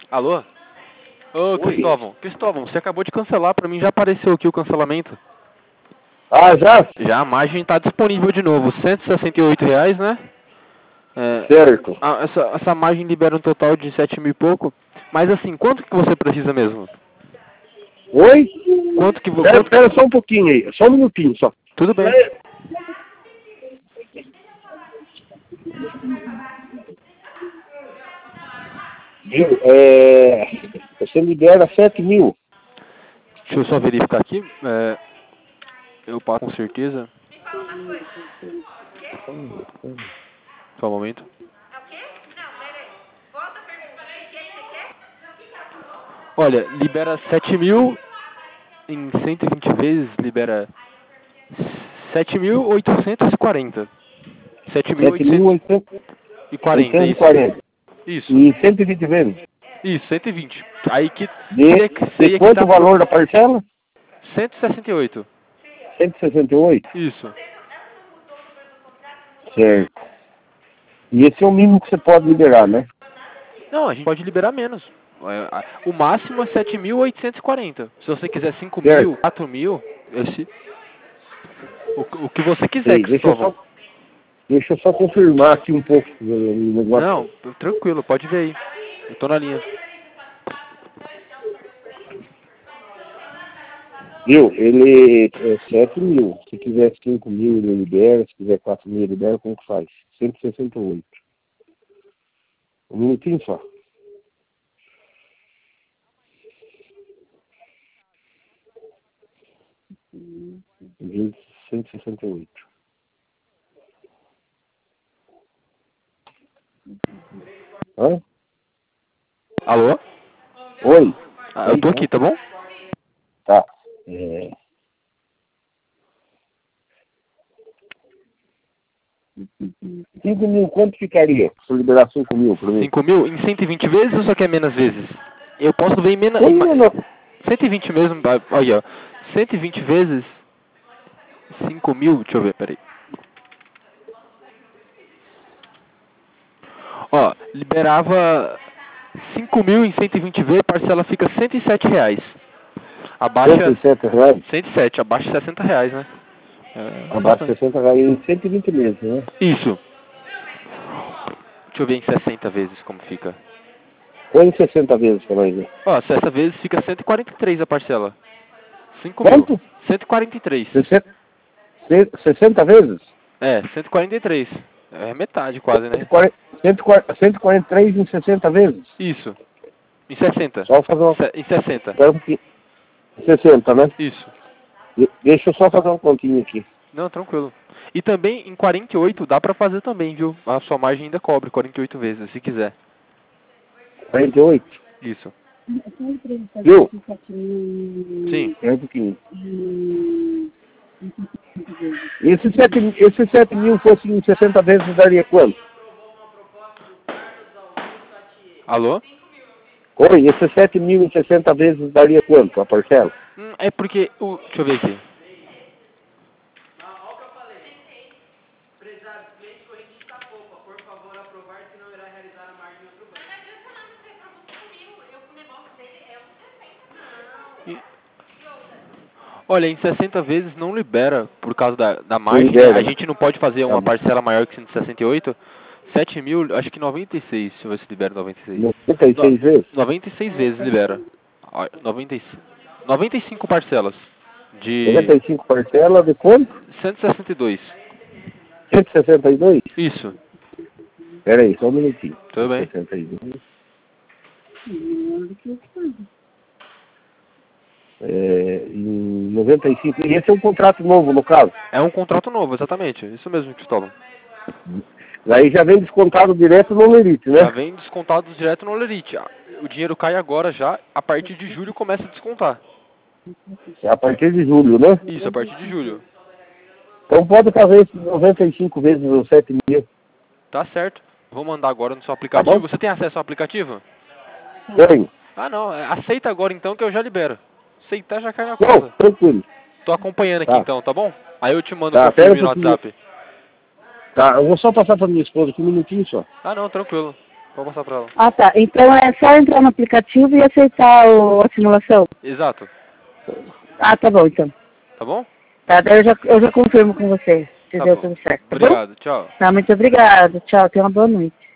Alô? Ô, Oi. Cristóvão. Cristóvão, você acabou de cancelar, pra mim já apareceu aqui o cancelamento. Ah, já? Já a margem tá disponível de novo, R$ 168, né? Certo. Essa margem libera um total de 7 mil e pouco. Mas assim, quanto que você precisa mesmo? Oi? Quanto que... Pera só um pouquinho aí. Só um minutinho só. Tudo bem. Viu? Você libera 7 mil. Deixa eu só verificar aqui. Eu passo com certeza. Só um momento. Olha, libera 7 mil em 120 vezes, libera 7.840. 7.840, isso. 7.840. Isso. E 120 vezes. Isso, 120. Aí que De quanto o valor da parcela? 168. 168. Isso. Certo. E esse é o mínimo que você pode liberar, né? Não, a gente pode liberar menos. O máximo é 7.840. Se você quiser 5 Certo. mil, 4 mil, o que você quiser, Sei. Cristóvão. Deixa eu só confirmar aqui um pouco o negócio. Não, tranquilo, pode ver aí. Eu tô na linha. Viu? Ele é 7 mil. Se quiser 5 mil, ele libera. Se quiser 4 mil, ele libera. Como que faz? 168. Um minutinho só. 168. Hã? Alô? Oi? Eu tô aqui, tá bom? Tá. 5 mil, quanto ficaria? Se eu liberar 5 mil por mim? 5 mil em 120 vezes ou só quer menos vezes? Eu posso ver em menos... Não. 120 mesmo, olha, ó. 120 vezes 5 mil, deixa eu ver, peraí. Ó, liberava 5 mil em 120 vezes, parcela fica R$ 107. Abaixa... 107 reais? 107, abaixo de R$ 60, né? Abaixo de 60 reais em 120 meses, né? Isso. Deixa eu ver em 60 vezes como fica. Põe em 60 vezes pra nós ver. Ó, 60 vezes fica 143 a parcela. 5 Quanto? mil. 143. 60 vezes? 143. É metade quase, né? 143 em 60 vezes? Isso. Em 60. Só fazer uma... Em 60. 60, né? Isso. Deixa eu só fazer uma continha aqui. Não, tranquilo. E também em 48 dá pra fazer também, viu? A sua margem ainda cobre 48 vezes, se quiser. 48? Isso. Viu? Sim. É um pouquinho. Esse 7 mil fosse em 60 vezes, daria quanto? Alô? Oi, esse 7 mil em 60 vezes daria quanto a parcela? É porque... Deixa eu ver aqui. Olha, em 60 vezes não libera por causa da margem. Libera. A gente não pode fazer uma parcela maior que 168. 7 mil, acho que 96. Deixa eu ver se libera 96. 96 vezes? 96 vezes libera. 95 parcelas. De 95 parcelas de quanto? 162. 162? Isso. Pera aí, só um minutinho. Tudo bem. 162. Em 95. E esse é um contrato novo, no caso? É um contrato novo, exatamente. Isso mesmo, Cristóvão. Aí já vem descontado direto no Lerite, né? Já vem descontado direto no Lerite. O dinheiro cai agora já, a partir de julho começa a descontar. É a partir de julho, né? Isso, a partir de julho. Então pode fazer esses 95 vezes os 7 mil. Tá certo. Vou mandar agora no seu aplicativo. Tá bom? Você tem acesso ao aplicativo? Tenho. Ah, não. Aceita agora então que eu já libero. Aceitar já cai na Não, conta. tranquilo. Tô acompanhando aqui Tá. então, tá bom? Aí eu te mando Tá, o confirme pera no um pouquinho. WhatsApp. Tá, eu vou só passar pra minha esposa aqui um minutinho só. Ah, não, tranquilo. Pode passar pra ela. Ah, tá. Então é só entrar no aplicativo e aceitar a simulação? Exato. Ah, tá bom, então. Tá bom? Tá, daí eu já confirmo com você se Tá deu bom. tudo certo, tá bom? Obrigado, tchau. Tá, muito obrigada. Tchau, tenha uma boa noite.